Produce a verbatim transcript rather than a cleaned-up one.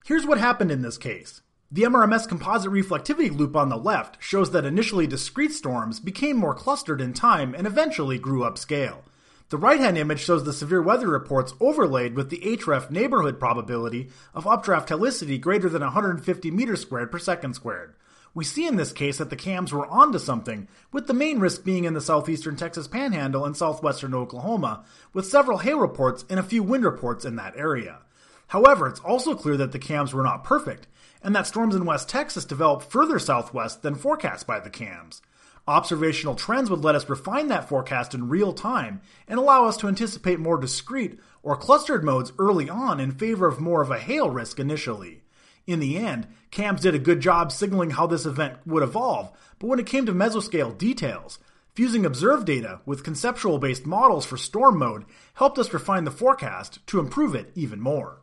Here's what happened in this case. The M R M S composite reflectivity loop on the left shows that initially discrete storms became more clustered in time and eventually grew upscale. The right-hand image shows the severe weather reports overlaid with the href neighborhood probability of updraft helicity greater than one hundred fifty meters squared per second squared. We see in this case that the cams were onto something, with the main risk being in the southeastern Texas Panhandle and southwestern Oklahoma, with several hail reports and a few wind reports in that area. However, it's also clear that the cams were not perfect, and that storms in West Texas developed further southwest than forecast by the cams. Observational trends would let us refine that forecast in real time and allow us to anticipate more discrete or clustered modes early on in favor of more of a hail risk initially. In the end, cams did a good job signaling how this event would evolve, but when it came to mesoscale details, fusing observed data with conceptual-based models for storm mode helped us refine the forecast to improve it even more.